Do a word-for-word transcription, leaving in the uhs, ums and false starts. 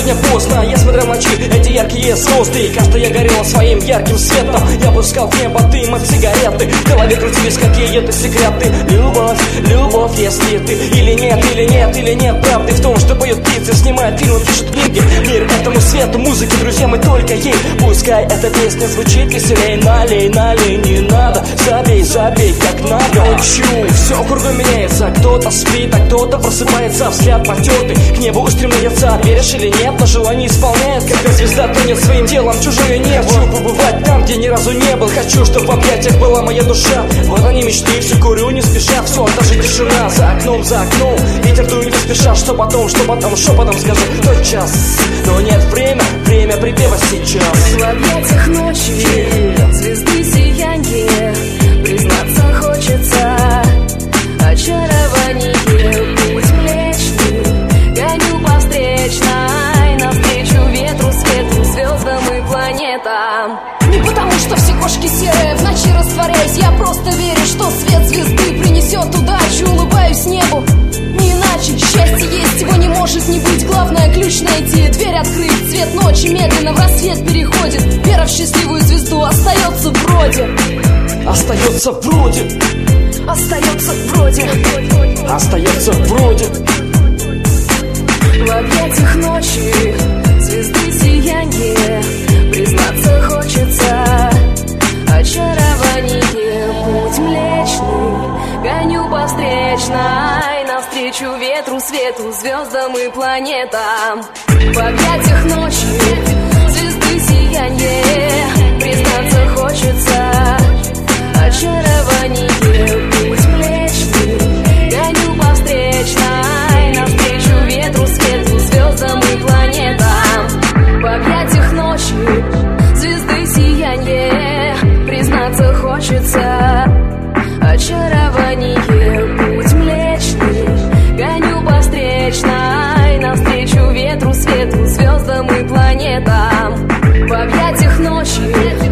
сегодня поздно, я смотрел ночи, эти яркие звезды, и каждая горела своим ярким светом. Я пускал в небо дым от сигареты, в голове крутились какие-то секреты. Любовь, любовь, если ты или нет, или нет, или нет правды в том, что поют птицы, снимают фильмы, пишут книги. Мир этому свету, музыке, друзья, мы только ей. Пускай эта песня звучит веселей, налей, налей, не надо, забей, забей, как надо. Учу, все кругом меняется, кто-то спит, а кто-то просыпается, взгляд потертый, к небу устремляется. Веришь или нет, но желание исполняет, когда звезда тонет своим делом, чужое небо. Хочу побывать там, где ни разу не был, хочу, чтобы в объятиях была моя душа. Вот они мечты, все курю не спеша, все, даже тишина за окном, за окном. Ветер дует не спеша, что потом, что потом, шепотом скажу, тот час. Но нет, время, время припева сейчас. В объятиях ночи, звезды сияние, признаться хочется, очарование, путь млечный, гоню по встречной, навстречу ветру, свету, звездам и планетам. Не потому, что все кошки серые, в ночи растворяюсь, я просто верю, что свет звезды принесет удачу, улыбаюсь небу. Не иначе, счастье есть, его не может не быть. Главное ключ найти, дверь открыть. Цвет ночи медленно в рассвет переходит. Вера в счастливую звезду остается вроде. Остается вроде. Остается вроде. Остается вроде. В объятиях ночи, звезды сияние, признаться хочется, очарование, путь млечный, гоню по встречной, навстречу ветру, свету, звездам и планетам. В объятиях ночи, звезды сияние, признаться хочется, очарование, путь млечный, гоню по встречной, навстречу ветру, свету, звездам и планетам. В объятиях ночи, звезды сияние, признаться хочется, очарование, путь млечный, гоню по встречной, навстречу ветру, свету, звездам и планетам. В объятиях ночи.